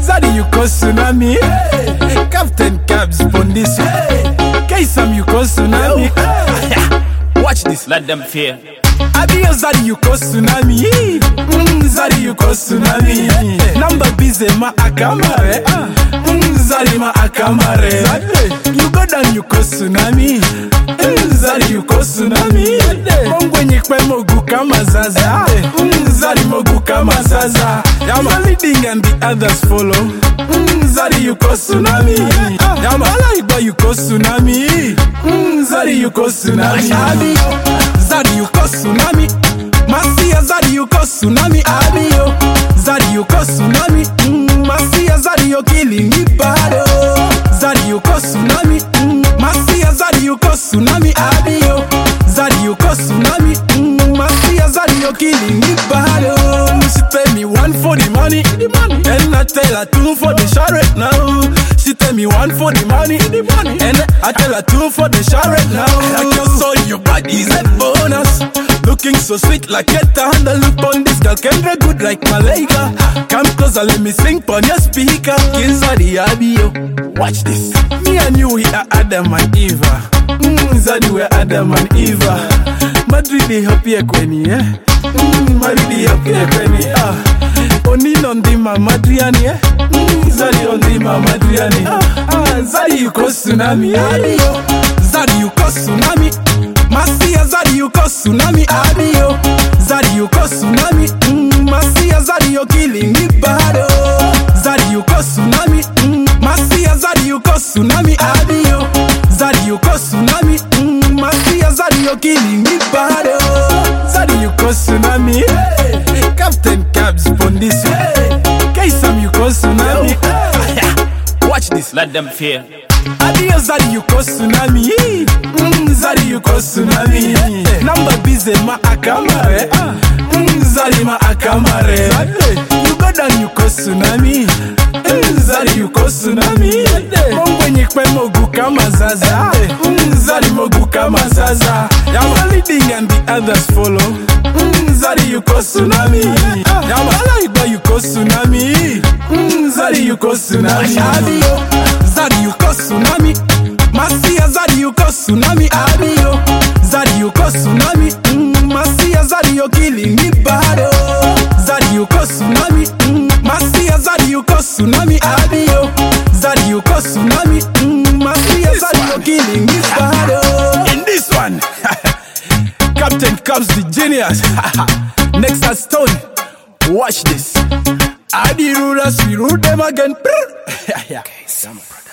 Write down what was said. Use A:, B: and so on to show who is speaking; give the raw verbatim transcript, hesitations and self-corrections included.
A: Zadi you cause tsunami. Hey. Captain Cabs on this. Hey. K-Sam you cause tsunami. Hey. Watch this.
B: Let them fear.
A: Adio Zadi you cause tsunami. Mm, Zadi you cause tsunami. Number busy ma akamare. Mm, Zadi ma akamare. You go down you cause tsunami. Mm, Zadi you cause tsunami. Mongwenye kwe mogu kama zaza. Mm, Zadi mogu kama zaza. You're leading and the others follow. Mm, Zadi you cause tsunami. Yama like you cause tsunami. Mm, Zadi you cause tsunami. Adio Zadi you cause tsunami. Masia Zadi you cause tsunami. Adio Zadi you cause tsunami. Mm, Masia Zadi you killing me bad. Zadi you cause tsunami. Mm, Masia Zadi you cause tsunami. Adio Zadi you cause tsunami. Mm, Masia Zadi you killing me bad. She pay me one for the money, the money, and I tell her two for the charrette now. She tell me one for the money, the money, and I tell her two for the charrette now. I just saw your body's a bonus, looking so sweet like a thunder. Look on this girl, Kendra good like Malaika. Come closer, let me sing on your speaker. Zadi Abio, watch this. Me and you, we are Adam and Eva. Mm, Zadi, we are Adam and Eva. Madrid, they happy kweni, eh? Mm, Madrid, happy kweni, ah. Oni nondima Madriani, eh? Mm, Zadi ondima Madriani, ah. Ah, Zadi you cause tsunami, adio. Zadi you cause tsunami. Masia Zadi you cause tsunami, adio. Zadi you cause tsunami. Mm, Masia Zadi you killing me bad. Zadi you cause tsunami. Mm, Masia Zadi you cause tsunami, adio. Zadi you cause tsunami. Mm, Masia Zadi you killing me bad. Zadi you cause tsunami. Hey. Captain Cabs on this. Hey. K-Sam you cause tsunami. Hey. Watch this.
B: Let them fear.
A: Adio Zadi you cause tsunami. Mm, Zadi you cause tsunami. Number busy ma akamare. Mm, Zadi ma akamare. You go down you cause tsunami. Mm, Zadi you cause tsunami. Mongwenye kwe mogu kama zaza. Mm, Zadi mogu kama zaza. You're leading and the others follow. Mm, Zadi you cause tsunami. Yama like you cause tsunami. Mm, Zadi you cause tsunami. Adio Zadi you cause tsunami. Masia Zadi you cause tsunami. Adio Zadi you cause tsunami. Mm, Masia Zadi you killing me bad. Zadi you cause tsunami. Mm, Masia Zadi you cause tsunami. Adio Zadi you cause tsunami. Mm, Masia Zadi you killing me bad. In this one, Captain Cabs the genius. Next at Stone. Watch this. Adi rulers, we rule them again. Okay,